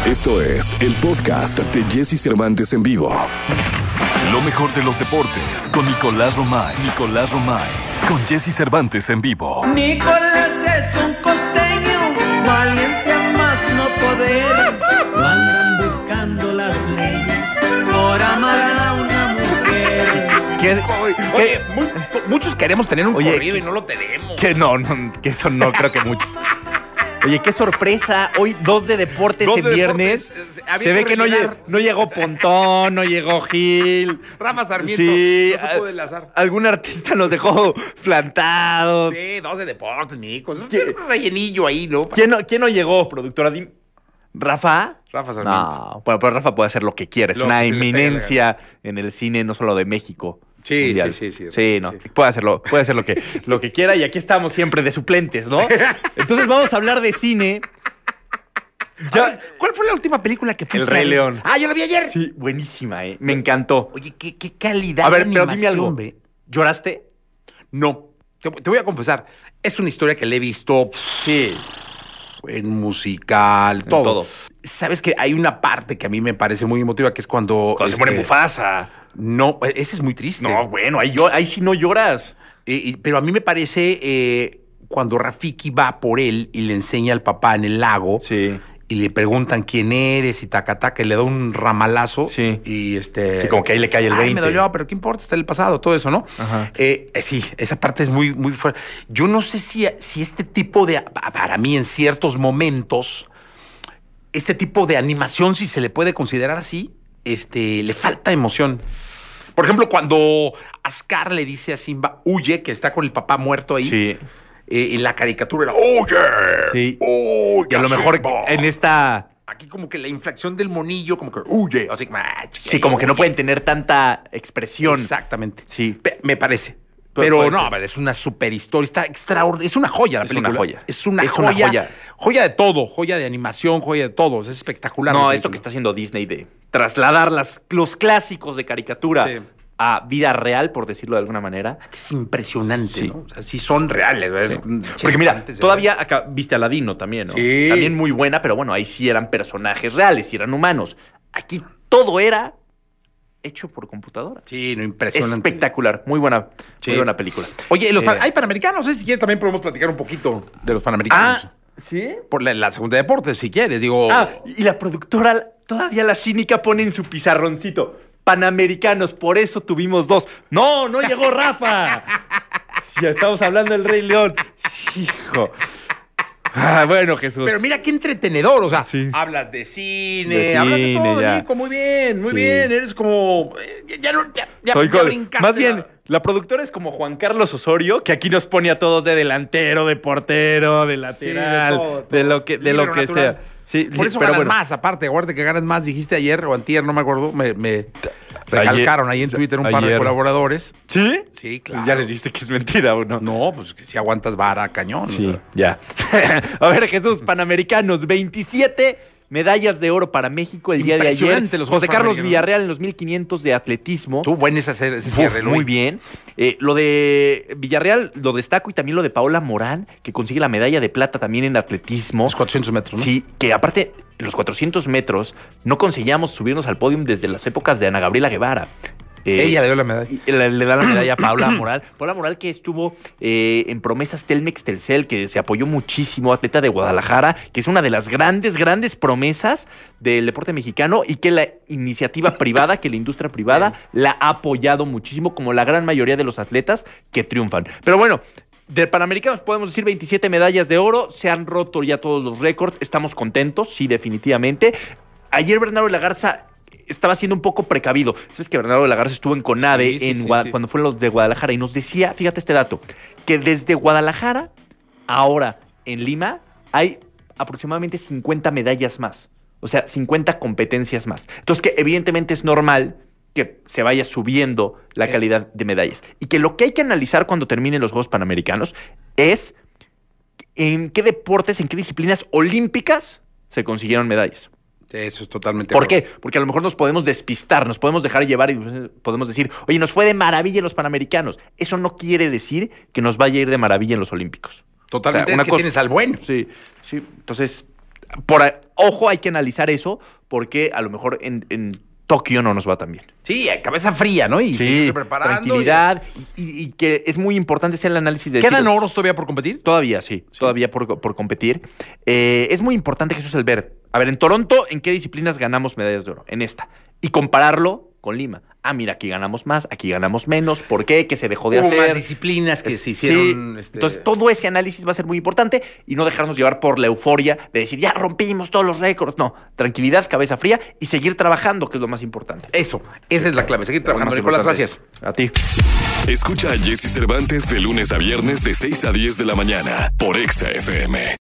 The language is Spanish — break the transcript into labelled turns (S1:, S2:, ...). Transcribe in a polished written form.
S1: Esto es el podcast de Jesse Cervantes en vivo. Lo mejor de los deportes con Nicolás Romay. Con Jesse Cervantes en vivo.
S2: Nicolás es un costeño, valiente a más no poder. Lo andan buscando las leyes por amar a una mujer.
S3: Oye, muchos queremos tener un corrido y no lo tenemos.
S4: Que que eso no creo que muchos. Oye, qué sorpresa. Hoy 2 de deportes en viernes. Se ve que no llegó Pontón, no llegó Gil.
S3: Rafa Sarmiento.
S4: Sí,
S3: no se puede enlazar.
S4: Algún artista nos dejó plantados.
S3: Sí, 2 de deportes, Nico. Es un rellenillo ahí, ¿no?
S4: ¿Quién no llegó, productora? ¿Rafa?
S3: Rafa Sarmiento.
S4: No, bueno, pero Rafa puede hacer lo que quiera. Es una eminencia en el cine, no solo de México.
S3: Sí.
S4: Sí, no. Puede hacer lo que quiera y aquí estamos siempre de suplentes, ¿no? Entonces vamos a hablar de cine.
S3: Ver, ¿cuál fue la última película que fuiste?
S4: El Rey León.
S3: Ah, yo la vi ayer.
S4: Sí, buenísima, Me encantó.
S3: Oye, qué calidad.
S4: A ver,
S3: de
S4: pero dime algo.
S3: animación,
S4: ¿Lloraste?
S3: No. Te voy a confesar. Es una historia que le he visto
S4: Sí.
S3: en musical,
S4: En
S3: todo.
S4: todo.
S3: Sabes que hay una parte que a mí me parece muy emotiva, que es cuando
S4: Se muere Mufasa.
S3: No, ese es muy triste.
S4: No, bueno, ahí sí no lloras.
S3: Pero a mí me parece cuando Rafiki va por él y le enseña al papá en el lago.
S4: Sí.
S3: Y le preguntan quién eres y taca, y le da un ramalazo.
S4: Sí.
S3: Y
S4: Sí, como que ahí le cae el 20.
S3: me dolió, pero ¿qué importa? Está en el pasado, todo eso, ¿no?
S4: Ajá.
S3: Sí, esa parte es muy, muy fuerte. Yo no sé si este tipo de... Para mí, en ciertos momentos, este tipo de animación, si se le puede considerar así, le falta emoción. Por ejemplo, cuando Ascar le dice a Simba, huye, que está con el papá muerto ahí.
S4: Sí.
S3: En la caricatura era, huye.
S4: Sí.
S3: Huye,
S4: Y a lo mejor
S3: Simba.
S4: en esta...
S3: Aquí como que la inflexión del monillo, como que huye. Así,
S4: Sí, como que no pueden tener tanta expresión.
S3: Exactamente.
S4: Sí.
S3: Me parece.
S4: Puede
S3: Pero no,
S4: ser.
S3: a ver, es una super historia, está extraordinaria. Es una joya la
S4: Es
S3: película.
S4: una joya.
S3: Es una
S4: Es una
S3: joya.
S4: joya.
S3: Joya de todo, joya de animación, joya de todo. Es espectacular.
S4: No,
S3: la
S4: esto que
S3: película.
S4: está haciendo Disney de trasladar los clásicos de caricatura
S3: Sí.
S4: a vida real, por decirlo de alguna manera.
S3: Es impresionante,
S4: Sí.
S3: ¿no? O sea, sí son reales.
S4: Porque mira, todavía acá viste Aladino también, ¿no?
S3: Sí.
S4: También muy buena, pero bueno, ahí sí eran personajes reales, sí eran humanos. Aquí todo era hecho por computadora.
S3: Sí, no, impresionante.
S4: Espectacular, muy buena película.
S3: Oye, hay panamericanos, si quieres también podemos platicar un poquito de los panamericanos.
S4: ¿sí?
S3: Por la segunda de deportes, si quieres, digo.
S4: Y la productora, todavía la cínica, pone en su pizarroncito: Panamericanos, por eso tuvimos 2. No llegó Rafa. Ya estamos hablando del Rey León. Hijo. Bueno, Jesús.
S3: Pero mira qué entretenedor, o sea,
S4: Sí.
S3: hablas de cine,
S4: De
S3: hablas de
S4: cine,
S3: todo,
S4: ya.
S3: Nico, muy bien,
S4: Sí.
S3: eres como, ya brincaste.
S4: Más bien, la productora es como Juan Carlos Osorio, que aquí nos pone a todos de delantero, de portero, de lateral,
S3: todo.
S4: de lo que
S3: Libero natural.
S4: sea. Sí,
S3: Por eso
S4: pero
S3: ganas
S4: bueno.
S3: más, aparte, acuérdate que ganas más, dijiste ayer o antier, no me acuerdo, me recalcaron ahí en Twitter un par de
S4: ayer.
S3: colaboradores.
S4: ¿Sí?
S3: Sí,
S4: Pues
S3: claro.
S4: ya les diste que es mentira, ¿o no?
S3: No, pues que si aguantas vara, cañón.
S4: Sí,
S3: ¿verdad?
S4: ya. A ver, Jesús, Panamericanos, 27 medallas de oro para México el día de ayer.
S3: Impresionante los
S4: José
S3: Juegos
S4: Carlos
S3: Panamericanos.
S4: Villarreal en los 1500 de atletismo.
S3: Estuvo bueno ese cierre,
S4: Uf, muy bien. Lo de Villarreal lo destaco, y también lo de Paola Morán, que consigue la medalla de plata también en atletismo.
S3: Los 400 metros, ¿no?
S4: Sí, que aparte, en los 400 metros no conseguíamos subirnos al podio desde las épocas de Ana Gabriela Guevara.
S3: Ella le dio la medalla.
S4: Y le da la medalla a Paola Moral. Paola Moral, que estuvo en Promesas Telmex Telcel, que se apoyó muchísimo, atleta de Guadalajara, que es una de las grandes promesas del deporte mexicano, y que la iniciativa privada, que la industria privada la ha apoyado muchísimo, como la gran mayoría de los atletas que triunfan. Pero bueno, de Panamericanos podemos decir 27 medallas de oro, se han roto ya todos los récords, estamos contentos, sí, definitivamente. Ayer Bernardo de la Garza estaba siendo un poco precavido. Sabes que Bernardo de la Garza estuvo en CONADE
S3: Sí.
S4: cuando fueron los de Guadalajara, y nos decía, fíjate este dato, que desde Guadalajara, ahora en Lima, hay aproximadamente 50 medallas más. O sea, 50 competencias más. Entonces, que evidentemente es normal que se vaya subiendo la calidad de medallas. Y que lo que hay que analizar cuando terminen los Juegos Panamericanos es en qué deportes, en qué disciplinas olímpicas se consiguieron medallas.
S3: Eso es totalmente
S4: ¿Por
S3: correcto.
S4: qué? Porque a lo mejor nos podemos despistar, nos podemos dejar llevar y podemos decir, oye, nos fue de maravilla en los Panamericanos. Eso no quiere decir que nos vaya a ir de maravilla en los Olímpicos.
S3: Totalmente,
S4: O sea,
S3: es que tienes al bueno.
S4: Sí, sí. Entonces, Ojo, hay que analizar eso porque a lo mejor en Tokio no nos va tan bien.
S3: Sí, cabeza fría, ¿no? Y seguirse preparando.
S4: Tranquilidad. Y que es muy importante hacer el análisis de...
S3: ¿Quedan oros todavía por competir?
S4: Todavía, sí. Todavía por competir. Es muy importante, Jesús, el ver. A ver, en Toronto, ¿en qué disciplinas ganamos medallas de oro? En esta. Y compararlo con Lima. Ah, mira, aquí ganamos más, aquí ganamos menos. ¿Por qué? ¿Qué se dejó de hacer?
S3: Más disciplinas que se hicieron.
S4: Sí. Entonces, todo ese análisis va a ser muy importante y no dejarnos llevar por la euforia de decir, ya rompimos todos los récords. No, tranquilidad, cabeza fría y seguir trabajando, que es lo más importante.
S3: Eso, esa es la clave. Seguir trabajando. Nicolás, gracias.
S4: A ti.
S1: Escucha a Jesse Cervantes de lunes a viernes de 6 a 10 de la mañana por Exa FM.